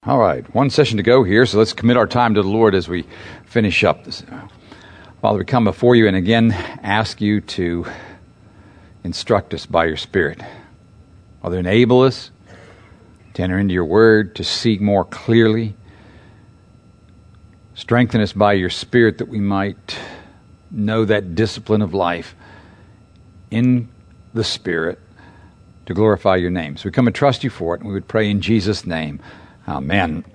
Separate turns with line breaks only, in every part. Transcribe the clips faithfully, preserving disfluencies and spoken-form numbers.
All right, one session to go here, so let's commit our time to the Lord as we finish up this. Father, we come before you and again ask you to instruct us by your Spirit. Father, enable us to enter into your word, to see more clearly. Strengthen us by your Spirit that we might know that discipline of life in the Spirit to glorify your name. So we come and trust you for it, and we would pray in Jesus' name. Amen.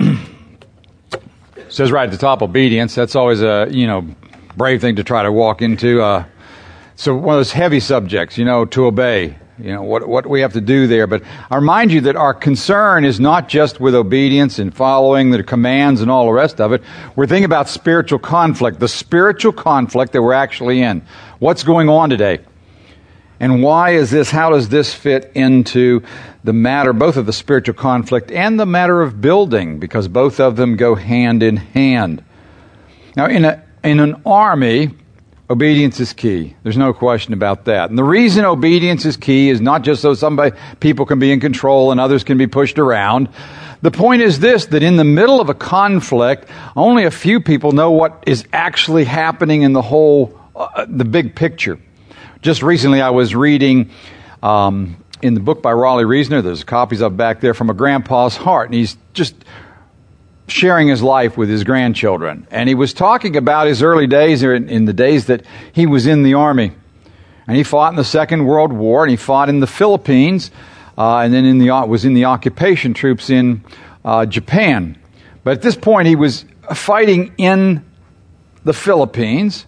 It says right at the top, obedience. That's always a, you know, brave thing to try to walk into. Uh, so one of those heavy subjects, you know, to obey, you know, what, what we have to do there. But I remind you that our concern is not just with obedience and following the commands and all the rest of it. We're thinking about spiritual conflict, the spiritual conflict that we're actually in. What's going on today? And why is this, how does this fit into the matter, both of the spiritual conflict and the matter of building, because both of them go hand in hand. Now, in a in an army, obedience is key. There's no question about that. And the reason obedience is key is not just so somebody, people can be in control and others can be pushed around. The point is this, that in the middle of a conflict, only a few people know what is actually happening in the whole, uh, the big picture. Just recently I was reading um, in the book by Raleigh Reasoner, there's copies of back there, From a Grandpa's Heart, and he's just sharing his life with his grandchildren. And he was talking about his early days, or in, in the days that he was in the Army. And he fought in the Second World War, and he fought in the Philippines, uh, and then in the was in the occupation troops in uh, Japan. But at this point he was fighting in the Philippines,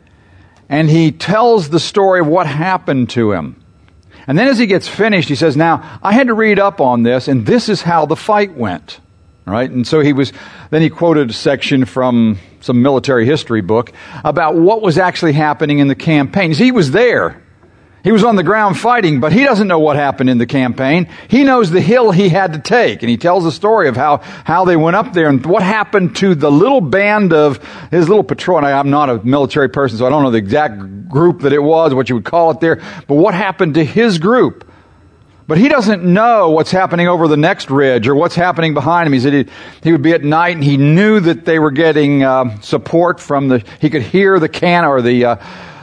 and he tells the story of what happened to him. And then as he gets finished, he says, now, I had to read up on this, and this is how the fight went. Right? And so he was, then he quoted a section from some military history book about what was actually happening in the campaign. See, he was there. He was on the ground fighting, but he doesn't know what happened in the campaign. He knows the hill he had to take, and he tells the story of how, how they went up there and what happened to the little band of his little patrol. And I, I'm not a military person, so I don't know the exact group that it was, what you would call it there, but what happened to his group. But he doesn't know what's happening over the next ridge or what's happening behind him. He said he, he would be at night, and he knew that they were getting uh, support from the, he could hear the can or the, uh,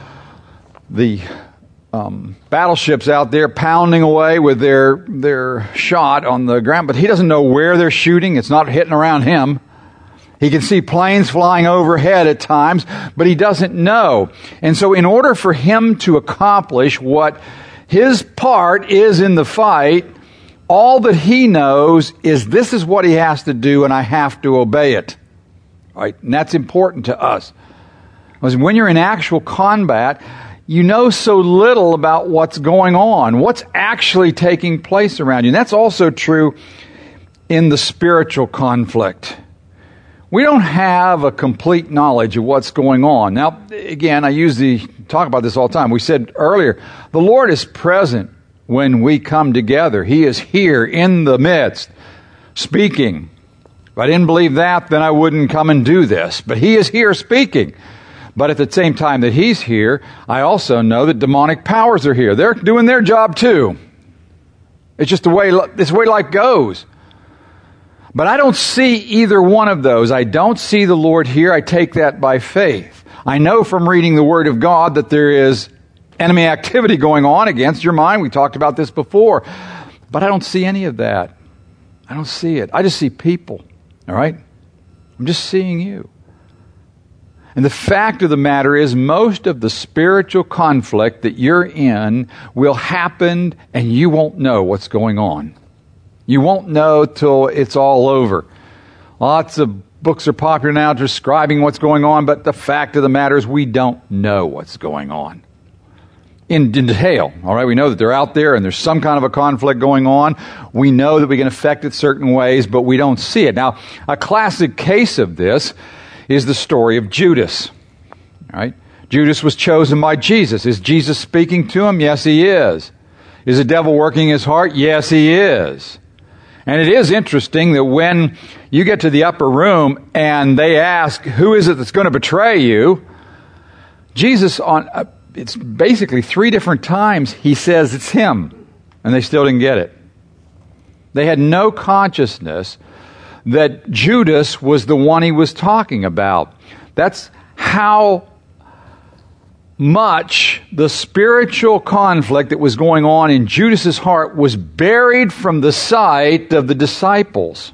the, Um, battleships out there pounding away with their their shot on the ground, but he doesn't know where they're shooting. It's not hitting around him. He can see planes flying overhead at times, but he doesn't know. And so in order for him to accomplish what his part is in the fight, all that he knows is this is what he has to do, and I have to obey it. Right? And that's important to us. Because when you're in actual combat, you know so little about what's going on, what's actually taking place around you. And that's also true in the spiritual conflict. We don't have a complete knowledge of what's going on. Now, again, I usually talk about this all the time. We said earlier, the Lord is present when we come together. He is here in the midst, speaking. If I didn't believe that, then I wouldn't come and do this. But He is here speaking. But at the same time that He's here, I also know that demonic powers are here. They're doing their job too. It's just the way, it's the way life goes. But I don't see either one of those. I don't see the Lord here. I take that by faith. I know from reading the Word of God that there is enemy activity going on against your mind. We talked about this before. But I don't see any of that. I don't see it. I just see people. All right? I'm just seeing you. And the fact of the matter is, most of the spiritual conflict that you're in will happen and you won't know what's going on. You won't know till it's all over. Lots of books are popular now describing what's going on, but the fact of the matter is we don't know what's going on. In, in detail, all right? We know that they're out there and there's some kind of a conflict going on. We know that we can affect it certain ways, but we don't see it. Now, a classic case of this is the story of Judas. All right? Judas was chosen by Jesus. Is Jesus speaking to him? Yes, He is. Is the devil working his heart? Yes, he is. And it is interesting that when you get to the upper room and they ask, who is it that's going to betray you? Jesus, on uh, it's basically three different times, He says it's Him. And they still didn't get it. They had no consciousness that Judas was the one he was talking about. That's how much the spiritual conflict that was going on in Judas's heart was buried from the sight of the disciples.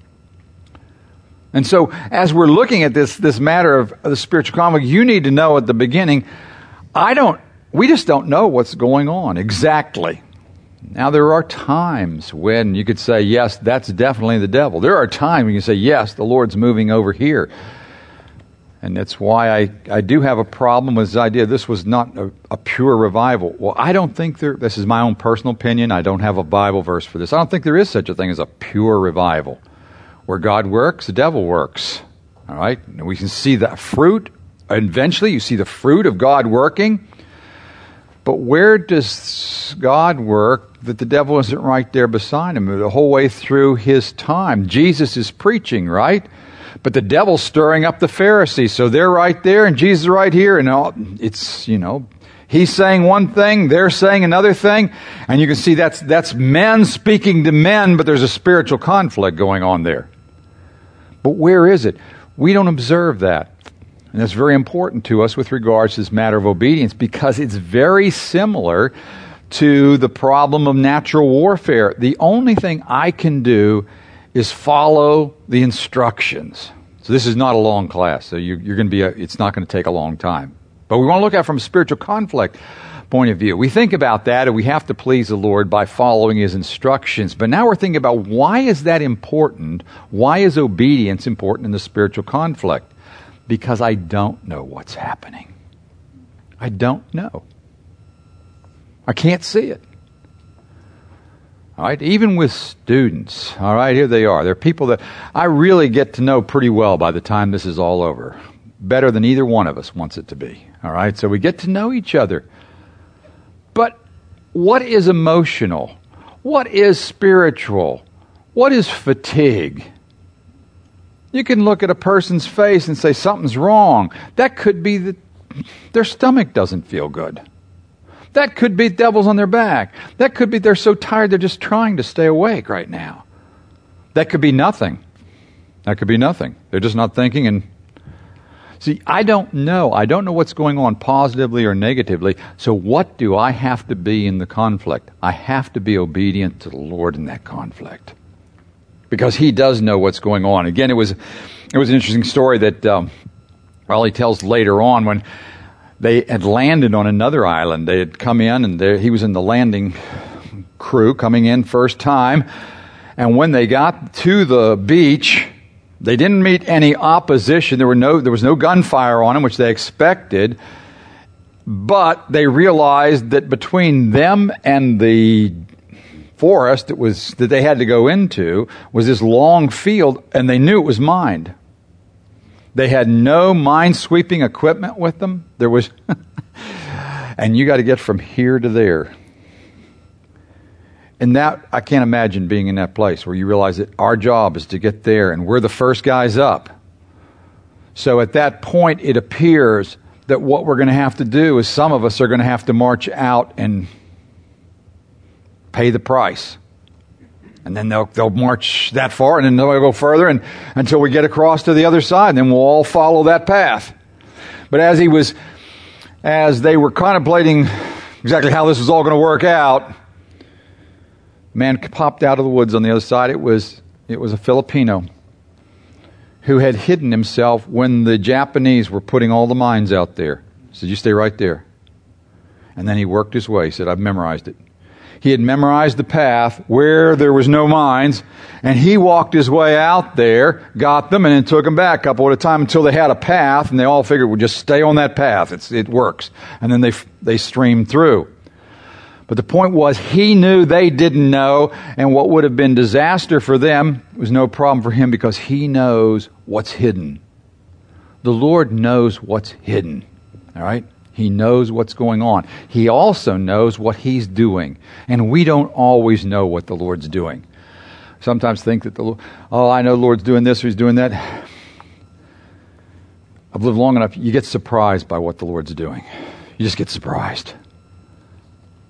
And so, as we're looking at this, this matter of the spiritual conflict, you need to know at the beginning, I don't, we just don't know what's going on exactly. Now, there are times when you could say, yes, that's definitely the devil. There are times when you can say, yes, the Lord's moving over here. And that's why I, I do have a problem with this idea this was not a, a pure revival. Well, I don't think there, this is my own personal opinion, I don't have a Bible verse for this. I don't think there is such a thing as a pure revival. Where God works, the devil works. All right? And we can see that fruit. Eventually, you see the fruit of God working. But where does God work that the devil isn't right there beside him the whole way through his time? Jesus is preaching, right? But the devil's stirring up the Pharisees. So they're right there and Jesus is right here. And all, it's, you know, he's saying one thing, they're saying another thing. And you can see that's, that's men speaking to men, but there's a spiritual conflict going on there. But where is it? We don't observe that. And that's very important to us with regards to this matter of obedience because it's very similar to the problem of natural warfare. The only thing I can do is follow the instructions. So this is not a long class, so you, you're going to be. A, it's not going to take a long time. But we want to look at it from a spiritual conflict point of view. We think about that, and we have to please the Lord by following His instructions. But now we're thinking about why is that important? Why is obedience important in the spiritual conflict? Because I don't know what's happening. I don't know. I can't see it. All right, even with students, all right, here they are. They're people that I really get to know pretty well by the time this is all over. Better than either one of us wants it to be. All right, so we get to know each other. But what is emotional? What is spiritual? What is fatigue? You can look at a person's face and say something's wrong. That could be that their stomach doesn't feel good. That could be devils on their back. That could be they're so tired they're just trying to stay awake right now. That could be nothing. That could be nothing. They're just not thinking and... See, I don't know. I don't know what's going on positively or negatively. So what do I have to be in the conflict? I have to be obedient to the Lord in that conflict. Because He does know what's going on. Again, it was it was an interesting story that, um, well, He tells later on when they had landed on another island. They had come in, and they, He was in the landing crew coming in first time. And when they got to the beach, they didn't meet any opposition. There were no there was no gunfire on them, which they expected. But they realized that between them and the forest that was that they had to go into was this long field, and they knew it was mined. They had no mine-sweeping equipment with them. There was, and you got to get from here to there. And that, I can't imagine being in that place where you realize that our job is to get there, and we're the first guys up. So at that point, it appears that what we're going to have to do is some of us are going to have to march out and pay the price. And then they'll they'll march that far, and then they'll go further and until we get across to the other side, and then we'll all follow that path. But as he was, as they were contemplating exactly how this was all going to work out, a man popped out of the woods on the other side. It was it was a Filipino who had hidden himself when the Japanese were putting all the mines out there. He said, "You stay right there." And then he worked his way. He said, "I've memorized it." He had memorized the path where there was no mines, and he walked his way out there, got them, and then took them back a couple at a time until they had a path, and they all figured, we'll just stay on that path. It's, it works. And then they they streamed through. But the point was, he knew they didn't know, and what would have been disaster for them was no problem for him because he knows what's hidden. The Lord knows what's hidden. All right? He knows what's going on. He also knows what He's doing. And we don't always know what the Lord's doing. Sometimes think that the Lord, oh, I know the Lord's doing this or He's doing that. I've lived long enough, you get surprised by what the Lord's doing. You just get surprised.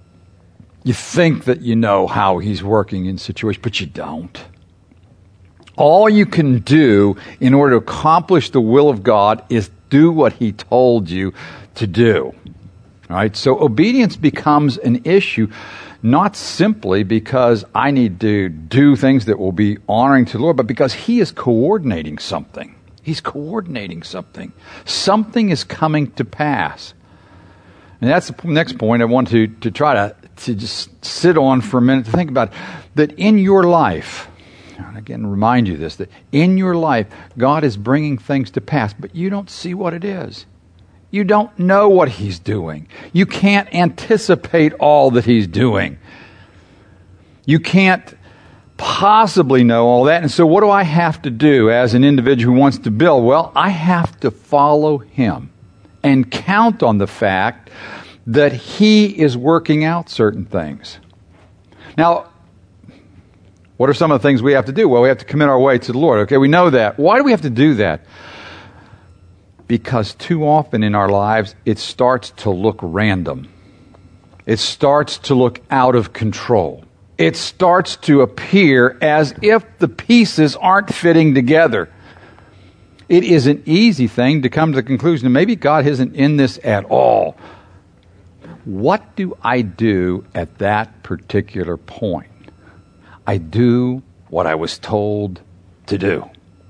You think that you know how He's working in situations, but you don't. All you can do in order to accomplish the will of God is do what He told you to do. All right? So obedience becomes an issue, not simply because I need to do things that will be honoring to the Lord, but because He is coordinating something. He's coordinating something. Something is coming to pass. And that's the next point I want to, to try to, to just sit on for a minute to think about. That in your life, and again, remind you this, that in your life, God is bringing things to pass, but you don't see what it is. You don't know what He's doing. You can't anticipate all that He's doing. You can't possibly know all that. And so what do I have to do as an individual who wants to build? Well, I have to follow Him and count on the fact that He is working out certain things. Now, what are some of the things we have to do? Well, we have to commit our way to the Lord. Okay, we know that. Why do we have to do that? Because too often in our lives, it starts to look random. It starts to look out of control. It starts to appear as if the pieces aren't fitting together. It is an easy thing to come to the conclusion that maybe God isn't in this at all. What do I do at that particular point? I do what I was told to do.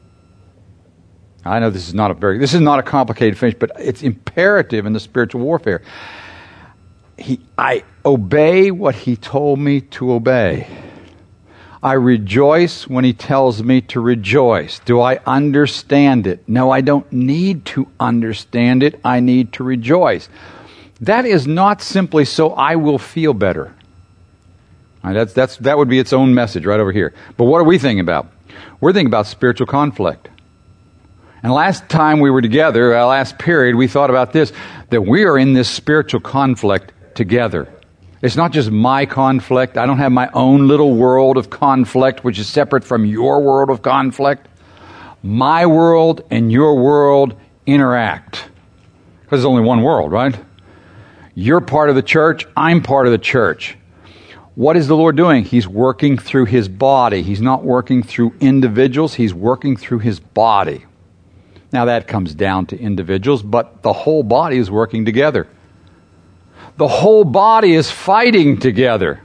I know this is not a very, this is not a complicated finish, but it's imperative in the spiritual warfare. He, I obey what He told me to obey. I rejoice when He tells me to rejoice. Do I understand it? No, I don't need to understand it. I need to rejoice. That is not simply so I will feel better. Right, that's, that's, that would be its own message right over here. But what are we thinking about? We're thinking about spiritual conflict. And last time we were together, our last period, we thought about this, that we are in this spiritual conflict together. It's not just my conflict. I don't have my own little world of conflict, which is separate from your world of conflict. My world and your world interact. Because there's only one world, right? You're part of the church. I'm part of the church. What is the Lord doing? He's working through His body. He's not working through individuals. He's working through His body. Now that comes down to individuals, but the whole body is working together. The whole body is fighting together.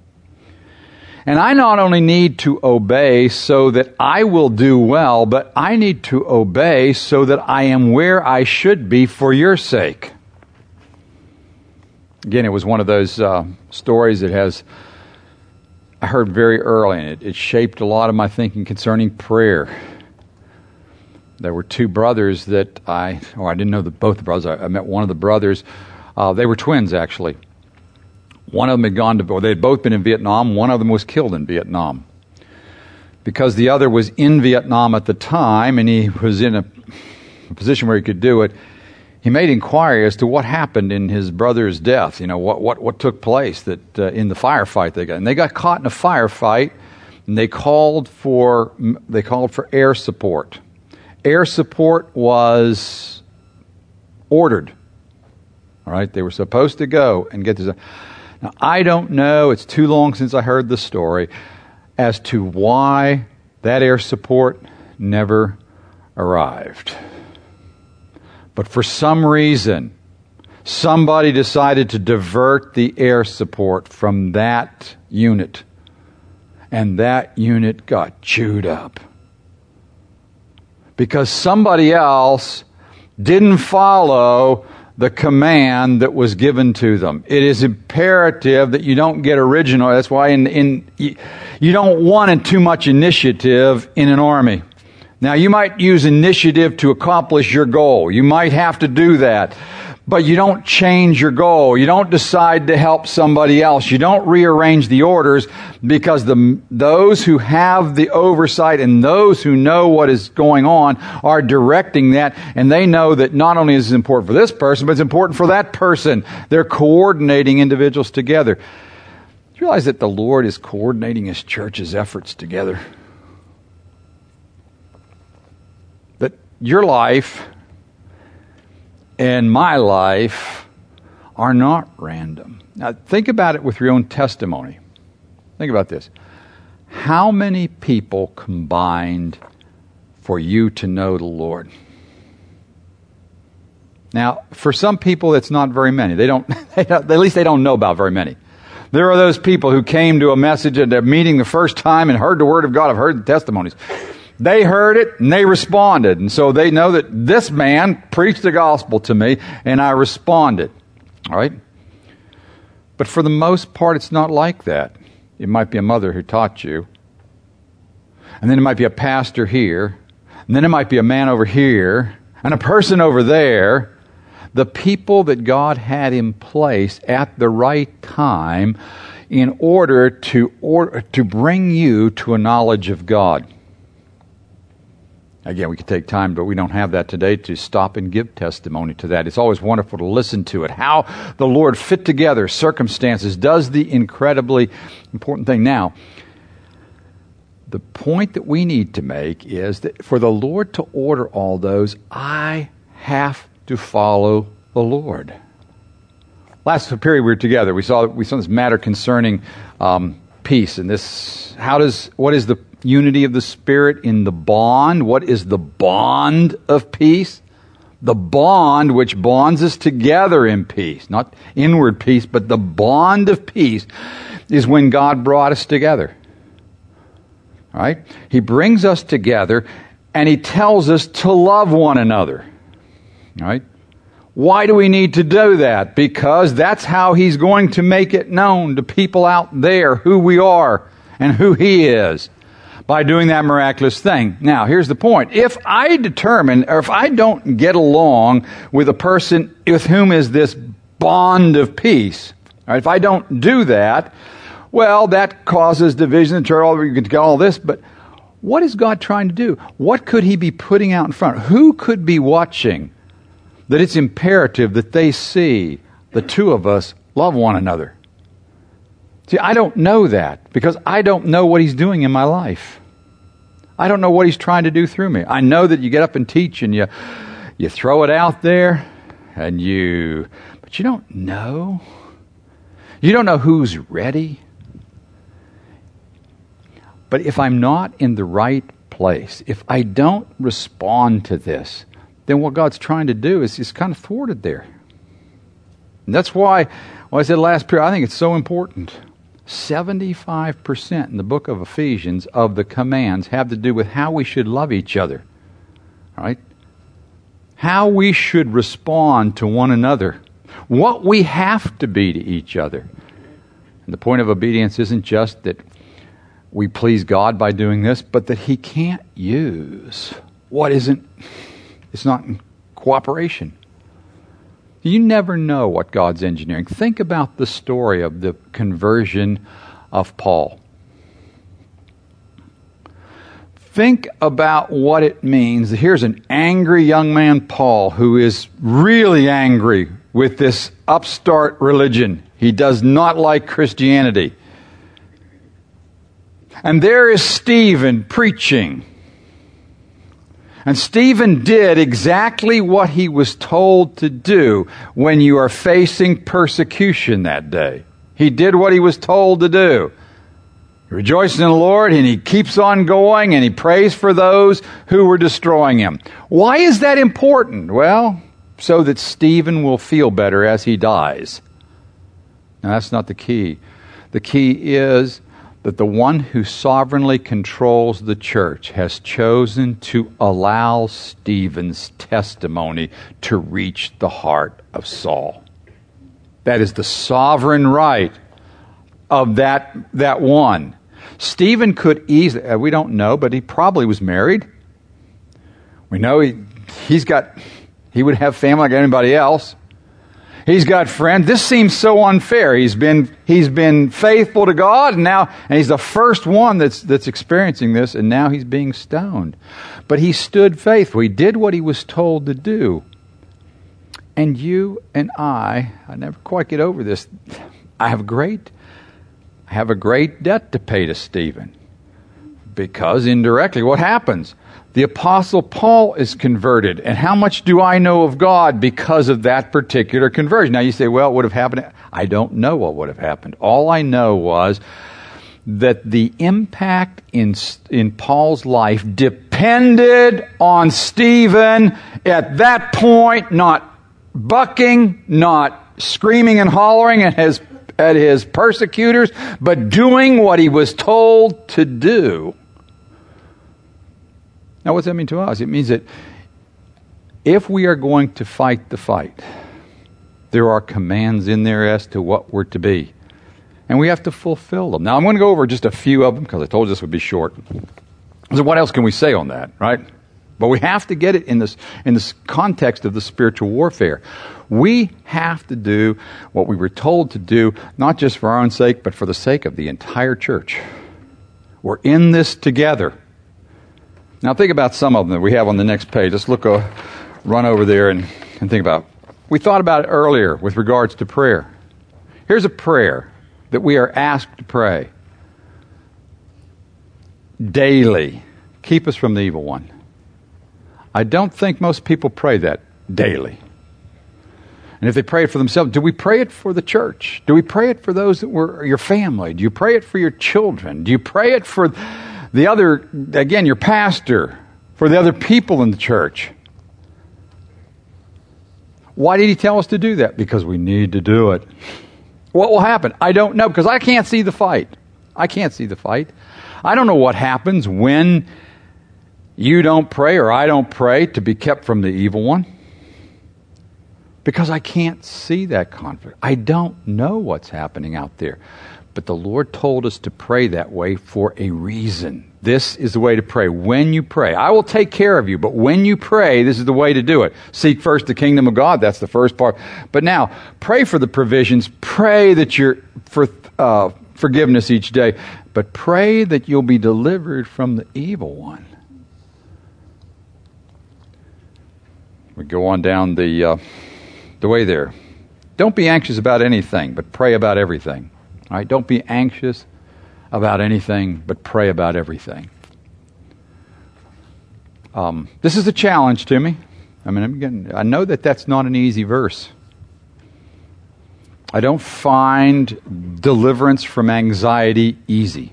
And I not only need to obey so that I will do well, but I need to obey so that I am where I should be for your sake. Again, it was one of those uh, stories that has, I heard very early, and it, it shaped a lot of my thinking concerning prayer. There were two brothers that I, or I didn't know the, both the brothers. I, I met one of the brothers. Uh, they were twins, actually. One of them had gone to, or they had both been in Vietnam. One of them was killed in Vietnam. Because the other was in Vietnam at the time, and he was in a, a position where he could do it, he made inquiry as to what happened in his brother's death. You know, what what, what took place that uh, in the firefight they got. And they got caught in a firefight, and they called for they called for air support. Air support was ordered. All right, they were supposed to go and get this. Now, I don't know, it's too long since I heard the story, as to why that air support never arrived. But for some reason, somebody decided to divert the air support from that unit. And that unit got chewed up. Because somebody else didn't follow the command that was given to them. It is imperative that you don't get original. That's why in, in you don't want too much initiative in an army. Now, you might use initiative to accomplish your goal. You might have to do that. But you don't change your goal. You don't decide to help somebody else. You don't rearrange the orders, because the those who have the oversight and those who know what is going on are directing that, and they know that not only is it important for this person, but it's important for that person. They're coordinating individuals together. Do you realize that the Lord is coordinating His church's efforts together? That your life and my life are not random. Now, think about it with your own testimony. Think about this. How many people combined for you to know the Lord? Now, for some people, it's not very many. They don't, they don't, at least they don't know about very many. There are those people who came to a message at a meeting the first time and heard the Word of God, have heard the testimonies. They heard it and they responded. And so they know that this man preached the gospel to me and I responded. All right? But for the most part, it's not like that. It might be a mother who taught you. And then it might be a pastor here. And then it might be a man over here. And a person over there. The people that God had in place at the right time in order to, or, to bring you to a knowledge of God. Again, we could take time, but we don't have that today to stop and give testimony to that. It's always wonderful to listen to it. How the Lord fit together circumstances does the incredibly important thing. Now, the point that we need to make is that for the Lord to order all those, I have to follow the Lord. Last period we were together, we saw we saw this matter concerning um, peace, and this. How does what is the unity of the Spirit in the bond? What is the bond of peace? The bond which bonds us together in peace, not inward peace, but the bond of peace is when God brought us together. All right? He brings us together, and He tells us to love one another. All right? Why do we need to do that? Because that's how He's going to make it known to people out there who we are and who He is by doing that miraculous thing. Now, here's the point. If I determine, or if I don't get along with a person with whom is this bond of peace, all right, if I don't do that, well, that causes division and all, you can get all this, but what is God trying to do? What could He be putting out in front? Who could be watching that it's imperative that they see the two of us love one another? See, I don't know that because I don't know what He's doing in my life. I don't know what He's trying to do through me. I know that you get up and teach and you you throw it out there and you, but you don't know. You don't know who's ready. But if I'm not in the right place, if I don't respond to this, then what God's trying to do is, is kind of thwarted there. And that's why, well, I said last period, I think it's so important. seventy-five percent in the book of Ephesians of the commands have to do with how we should love each other. All right? How we should respond to one another. What we have to be to each other. And the point of obedience isn't just that we please God by doing this, but that He can't use what isn't. It's not in cooperation. You never know what God's engineering. Think about the story of the conversion of Paul. Think about what it means. Here's an angry young man, Paul, who is really angry with this upstart religion. He does not like Christianity. And there is Stephen preaching. And Stephen did exactly what he was told to do when you are facing persecution that day. He did what he was told to do. He rejoiced in the Lord, and he keeps on going, and he prays for those who were destroying him. Why is that important? Well, so that Stephen will feel better as he dies. Now, that's not the key. The key is that the one who sovereignly controls the church has chosen to allow Stephen's testimony to reach the heart of Saul. That is the sovereign right of that, that one. Stephen could easily, we don't know, but he probably was married. We know he, he's got, he would have family like anybody else. He's got friends. This seems so unfair. He's been he's been faithful to God, and now and he's the first one that's that's experiencing this, and now he's being stoned. But he stood faithful. He did what he was told to do. And you and I, I never quite get over this. I have great, I have a great debt to pay to Stephen, because indirectly, what happens? The Apostle Paul is converted. And how much do I know of God because of that particular conversion? Now you say, well, it would have happened. I don't know what would have happened. All I know was that the impact in in Paul's life depended on Stephen at that point, not bucking, not screaming and hollering at his, at his persecutors, but doing what he was told to do. Now, what does that mean to us? It means that if we are going to fight the fight, there are commands in there as to what we're to be. And we have to fulfill them. Now, I'm going to go over just a few of them because I told you this would be short. So what else can we say on that, right? But we have to get it in this in this context of the spiritual warfare. We have to do what we were told to do, not just for our own sake, but for the sake of the entire church. We're in this together. Now, think about some of them that we have on the next page. Let's look, uh, run over there and, and think about. We thought about it earlier with regards to prayer. Here's a prayer that we are asked to pray. Daily, keep us from the evil one. I don't think most people pray that daily. And if they pray it for themselves, do we pray it for the church? Do we pray it for those that were your family? Do you pray it for your children? Do you pray it for the other, again, your pastor, for the other people in the church? Why did he tell us to do that? Because we need to do it. What will happen? I don't know, because I can't see the fight. I can't see the fight. I don't know what happens when you don't pray or I don't pray to be kept from the evil one. Because I can't see that conflict. I don't know what's happening out there. But the Lord told us to pray that way for a reason. This is the way to pray. When you pray, I will take care of you, but when you pray, this is the way to do it. Seek first the kingdom of God. That's the first part. But now, pray for the provisions. Pray that you're for uh, forgiveness each day. But pray that you'll be delivered from the evil one. We go on down the uh, the way there. Don't be anxious about anything, but pray about everything. All right? Don't be anxious about anything, but pray about everything. Um, this is a challenge to me. I mean, I'm getting, I know that that's not an easy verse. I don't find deliverance from anxiety easy.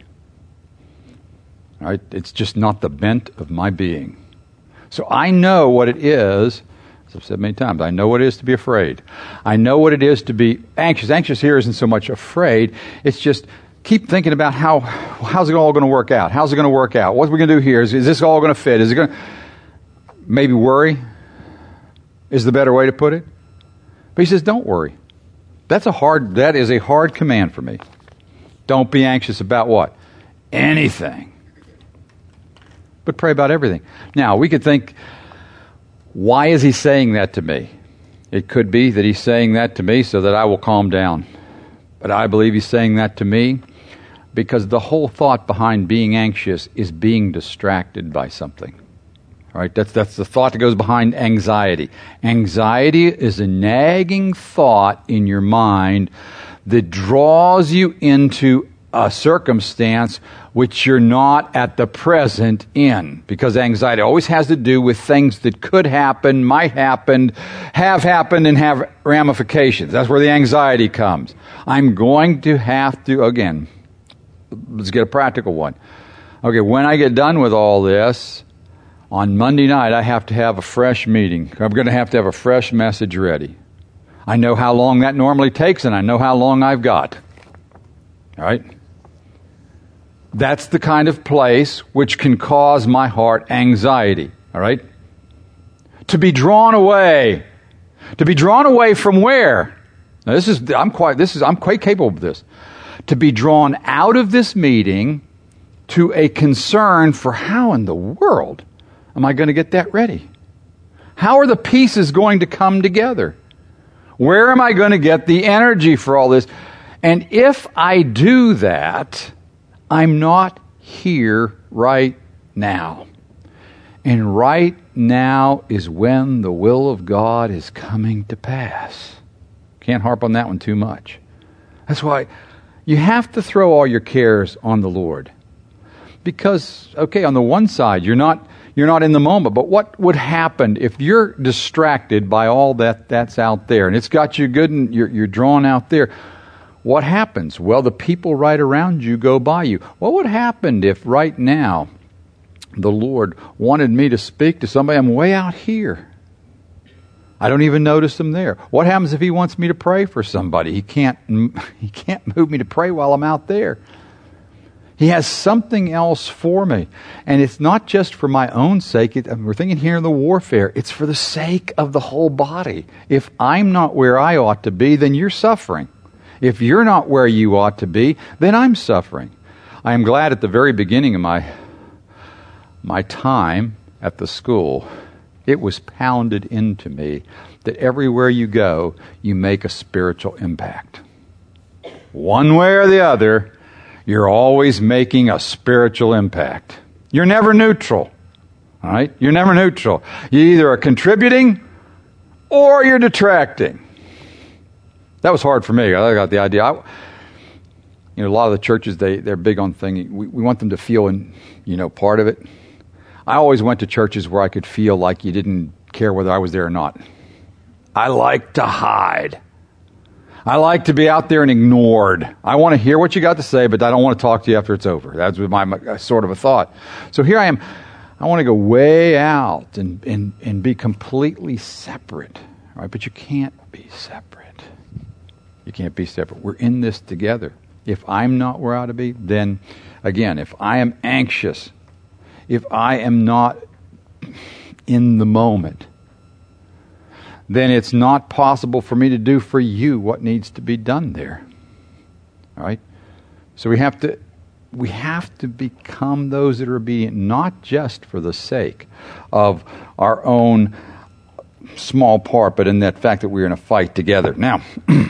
All right? It's just not the bent of my being. So I know what it is, as I've said many times, I know what it is to be afraid. I know what it is to be anxious. Anxious here isn't so much afraid, it's just keep thinking about how how's it all going to work out? How's it going to work out? What are we going to do here? Is, is this all going to fit? Is it going to... Maybe worry is the better way to put it. But he says, don't worry. That's a hard, that is a hard command for me. Don't be anxious about what? Anything. But pray about everything. Now, we could think, why is he saying that to me? It could be that he's saying that to me so that I will calm down. But I believe he's saying that to me because the whole thought behind being anxious is being distracted by something. All right, that's that's the thought that goes behind anxiety. Anxiety is a nagging thought in your mind that draws you into a circumstance which you're not at the present in. Because anxiety always has to do with things that could happen, might happen, have happened, and have ramifications. That's where the anxiety comes. I'm going to have to, again, let's get a practical one. Okay, when I get done with all this, on Monday night, I have to have a fresh meeting. I'm going to have to have a fresh message ready. I know how long that normally takes, and I know how long I've got. All right? That's the kind of place which can cause my heart anxiety. All right? To be drawn away. To be drawn away from where? Now, this is I'm quite this is I'm quite capable of this. To be drawn out of this meeting to a concern for how in the world am I going to get that ready? How are the pieces going to come together? Where am I going to get the energy for all this? And if I do that, I'm not here right now. And right now is when the will of God is coming to pass. Can't harp on that one too much. That's why you have to throw all your cares on the Lord. Because, okay, on the one side, you're not you're not in the moment, but what would happen if you're distracted by all that that's out there and it's got you good and you're, you're drawn out there? what happens? Well, the people right around you go by you. What would happen if right now the Lord wanted me to speak to somebody? I'm way out here. I don't even notice them there. What happens if He wants me to pray for somebody? He can't, he can't move me to pray while I'm out there. He has something else for me. And it's not just for my own sake. It, we're thinking here in the warfare. It's for the sake of the whole body. If I'm not where I ought to be, then you're suffering. If you're not where you ought to be, then I'm suffering. I am glad at the very beginning of my, my time at the school, it was pounded into me that everywhere you go, you make a spiritual impact. One way or the other, you're always making a spiritual impact. You're never neutral. All right? You're never neutral. You either are contributing or you're detracting. That was hard for me. I got the idea. I, you know, a lot of the churches, they, they're big on thing. We, we want them to feel, in, you know, part of it. I always went to churches where I could feel like you didn't care whether I was there or not. I like to hide. I like to be out there and ignored. I want to hear what you got to say, but I don't want to talk to you after it's over. That's my, my sort of a thought. So here I am. I want to go way out and, and, and be completely separate. Right? But you can't be separate. You can't be separate. We're in this together. If I'm not where I ought to be, then, again, if I am anxious, if I am not in the moment, then it's not possible for me to do for you what needs to be done there. All right? So we have to we have to become those that are obedient, not just for the sake of our own small part, but in that fact that we're in a fight together. Now,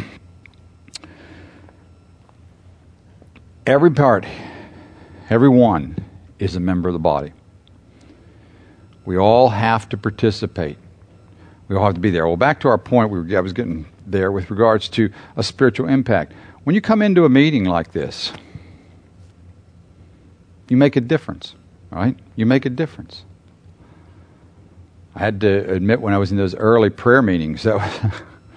every part, every one, is a member of the body. We all have to participate. We all have to be there. Well, back to our point, we were, I was getting there with regards to a spiritual impact. When you come into a meeting like this, you make a difference, right? You make a difference. I had to admit when I was in those early prayer meetings, that was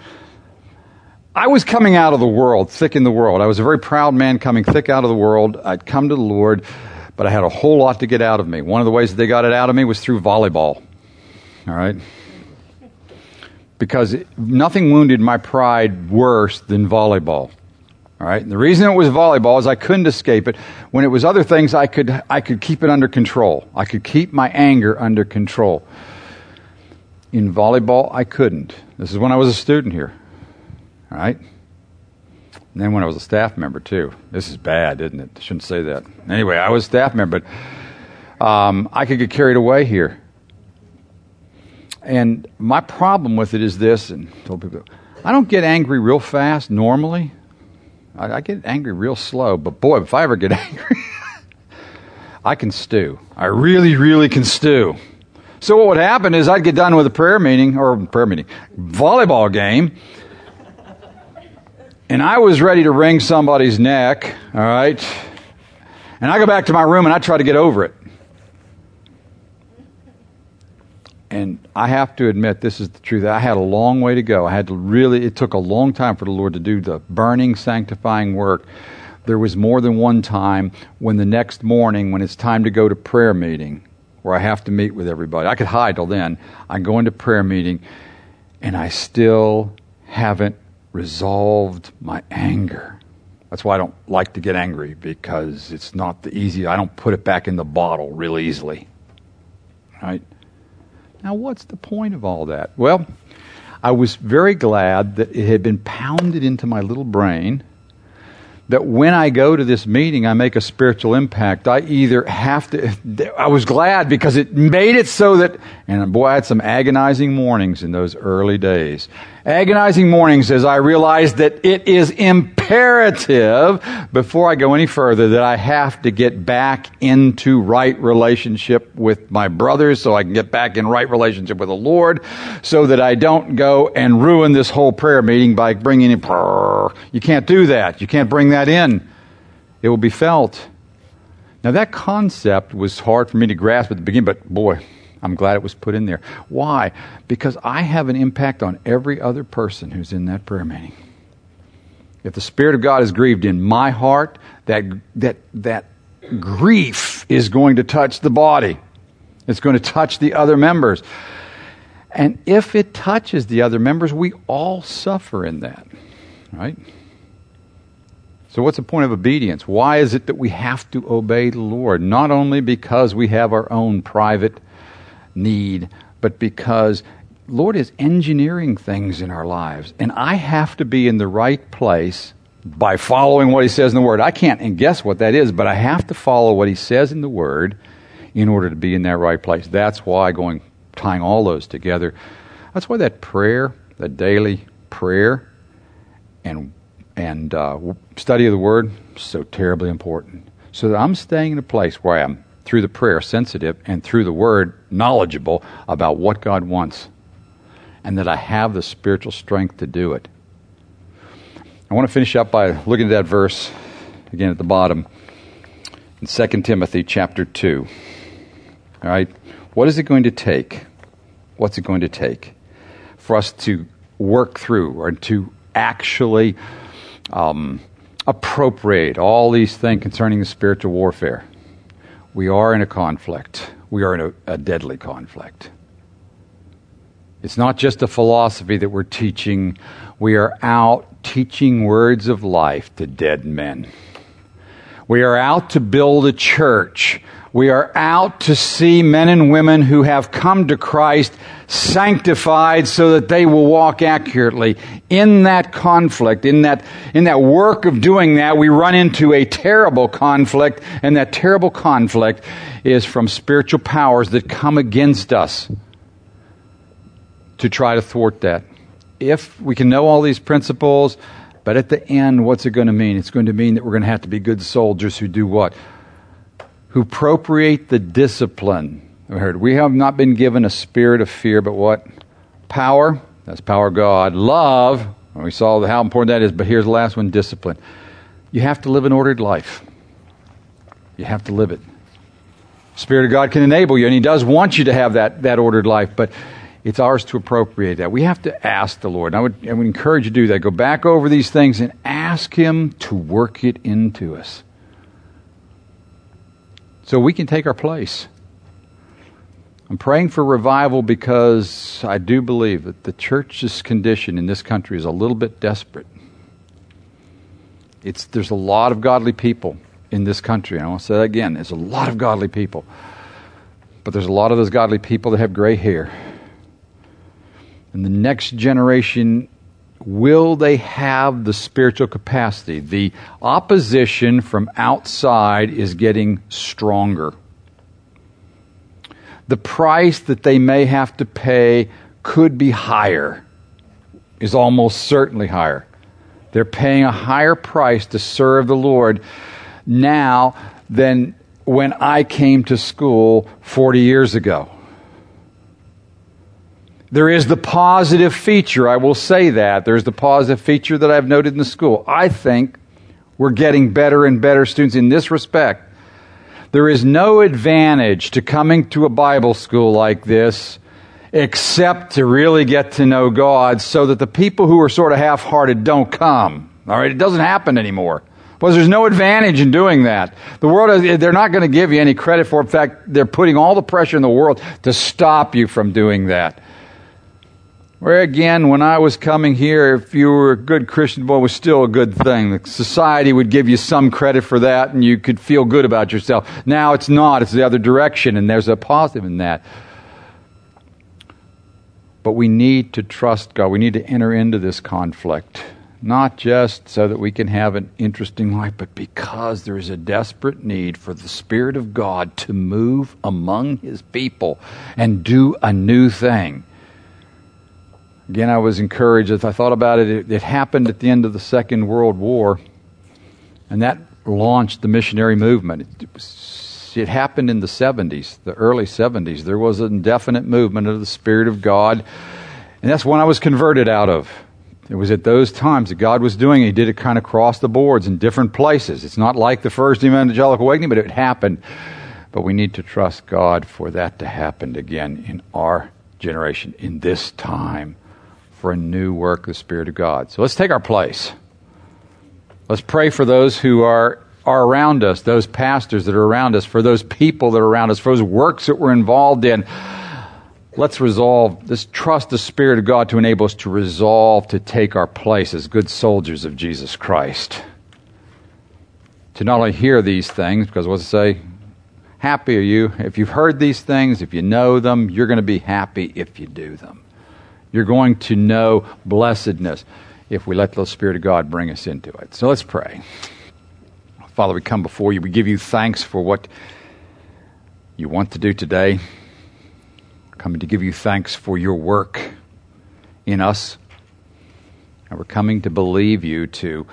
I was coming out of the world, thick in the world. I was a very proud man coming thick out of the world. I'd come to the Lord, but I had a whole lot to get out of me. One of the ways that they got it out of me was through volleyball. All right? Because it, nothing wounded my pride worse than volleyball. All right? And the reason it was volleyball is I couldn't escape it. When it was other things, I could I could keep it under control. I could keep my anger under control. In volleyball, I couldn't. This is when I was a student here. All right? And then when I was a staff member, too. This is bad, isn't it? I shouldn't say that. Anyway, I was a staff member, but um, I could get carried away here. And my problem with it is this, and I told people, I don't get angry real fast normally. I, I get angry real slow, but boy, if I ever get angry, I can stew. I really, really can stew. So what would happen is I'd get done with a prayer meeting, or prayer meeting, volleyball game, and I was ready to wring somebody's neck, all right? And I go back to my room and I try to get over it. And I have to admit, this is the truth. I had a long way to go. I had to really, it took a long time for the Lord to do the burning, sanctifying work. There was more than one time when the next morning, when it's time to go to prayer meeting, where I have to meet with everybody. I could hide till then. I go into prayer meeting, and I still haven't resolved my anger. That's why I don't like to get angry, because it's not the easy. I don't put it back in the bottle real easily. Right? Now, what's the point of all that? Well, I was very glad that it had been pounded into my little brain that when I go to this meeting, I make a spiritual impact. I either have to, I was glad because it made it so that, and boy, I had some agonizing mornings in those early days. Agonizing mornings as I realized that it is imperative, before I go any further, that I have to get back into right relationship with my brothers so I can get back in right relationship with the Lord, so that I don't go and ruin this whole prayer meeting by bringing in, you can't do that. You can't bring that in. It will be felt. Now that concept was hard for me to grasp at the beginning, but boy, I'm glad it was put in there. Why? Because I have an impact on every other person who's in that prayer meeting. If the Spirit of God is grieved in my heart, that that that grief is going to touch the body. It's going to touch the other members. And if it touches the other members, we all suffer in that, right? So what's the point of obedience? Why is it that we have to obey the Lord? Not only because we have our own private need, but because Lord is engineering things in our lives. And I have to be in the right place by following what He says in the Word. I can't guess what that is, but I have to follow what He says in the Word in order to be in that right place. That's why going, tying all those together, that's why that prayer, that daily prayer and and uh, study of the Word, is so terribly important. So that I'm staying in a place where I'm, through the prayer, sensitive, and through the Word, knowledgeable about what God wants, and that I have the spiritual strength to do it. I want to finish up by looking at that verse again at the bottom in Second Timothy chapter two. All right, what is it going to take? What's it going to take for us to work through or to actually um, appropriate all these things concerning the spiritual warfare? We are in a conflict. We are in a, a deadly conflict. It's not just a philosophy that we're teaching. We are out teaching words of life to dead men. We are out to build a church. We are out to see men and women who have come to Christ sanctified so that they will walk accurately. In that conflict, in that, in that work of doing that, we run into a terrible conflict, and that terrible conflict is from spiritual powers that come against us to try to thwart that. If we can know all these principles, but at the end, what's it going to mean? It's going to mean that we're going to have to be good soldiers who do what? Who appropriate the discipline. I heard we have not been given a spirit of fear, but what? Power. That's power of God. Love. And we saw how important that is, but here's the last one, discipline. You have to live an ordered life. You have to live it. Spirit of God can enable you, and He does want you to have that, that ordered life, but it's ours to appropriate that. We have to ask the Lord. And I would, I would encourage you to do that. Go back over these things and ask Him to work it into us, so we can take our place. I'm praying for revival because I do believe that the church's condition in this country is a little bit desperate. It's, there's a lot of godly people in this country. And I want to say that again. There's a lot of godly people. But there's a lot of those godly people that have gray hair. And the next generation, will they have the spiritual capacity? The opposition from outside is getting stronger. The price that they may have to pay could be higher, is almost certainly higher. They're paying a higher price to serve the Lord now than when I came to school forty years ago. There is the positive feature, I will say that. There's the positive feature that I've noted in the school. I think we're getting better and better students in this respect. There is no advantage to coming to a Bible school like this except to really get to know God, so that the people who are sort of half-hearted don't come. All right, it doesn't happen anymore. Because there's no advantage in doing that. The world, they're not going to give you any credit for it. In fact, they're putting all the pressure in the world to stop you from doing that. Where again, when I was coming here, if you were a good Christian boy, it was still a good thing. The society would give you some credit for that, and you could feel good about yourself. Now it's not. It's the other direction, and there's a positive in that. But we need to trust God. We need to enter into this conflict, not just so that we can have an interesting life, but because there is a desperate need for the Spirit of God to move among His people and do a new thing. Again, I was encouraged as I thought about it. It, it happened at the end of the Second World War, and that launched the missionary movement. It, it, was, it happened in the seventies, the early seventies. There was an indefinite movement of the Spirit of God, and that's one I was converted out of. It was at those times that God was doing it. He did it kind of across the boards in different places. It's not like the first evangelical awakening, but it happened. But we need to trust God for that to happen again in our generation, in this time, for a new work of the Spirit of God. So let's take our place. Let's pray for those who are, are around us, those pastors that are around us, for those people that are around us, for those works that we're involved in. Let's resolve, let's trust the Spirit of God to enable us to resolve to take our place as good soldiers of Jesus Christ. To not only hear these things, because what's it say? Happy are you. If you've heard these things, if you know them, you're going to be happy if you do them. You're going to know blessedness if we let the Spirit of God bring us into it. So let's pray. Father, we come before you. We give you thanks for what you want to do today. Coming to give you thanks for your work in us. And we're coming to believe you to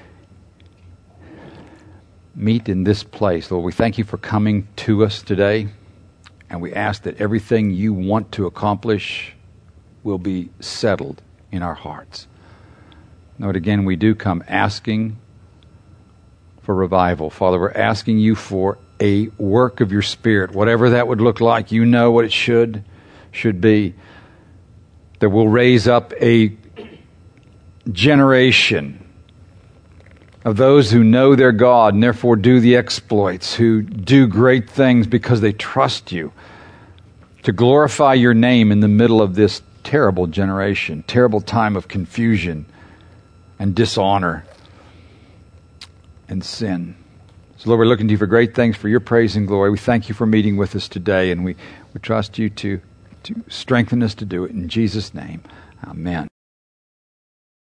meet in this place. Lord, we thank you for coming to us today. And we ask that everything you want to accomplish will be settled in our hearts. Lord, again, we do come asking for revival. Father, we're asking you for a work of your Spirit, whatever that would look like. You know what it should should be, that will raise up a generation of those who know their God and therefore do the exploits, who do great things because they trust you, to glorify your name in the middle of this terrible generation, terrible time of confusion and dishonor and sin. So Lord, we're looking to you for great things, for your praise and glory. We thank you for meeting with us today, and we, we trust you to to strengthen us to do it. In Jesus' name, amen.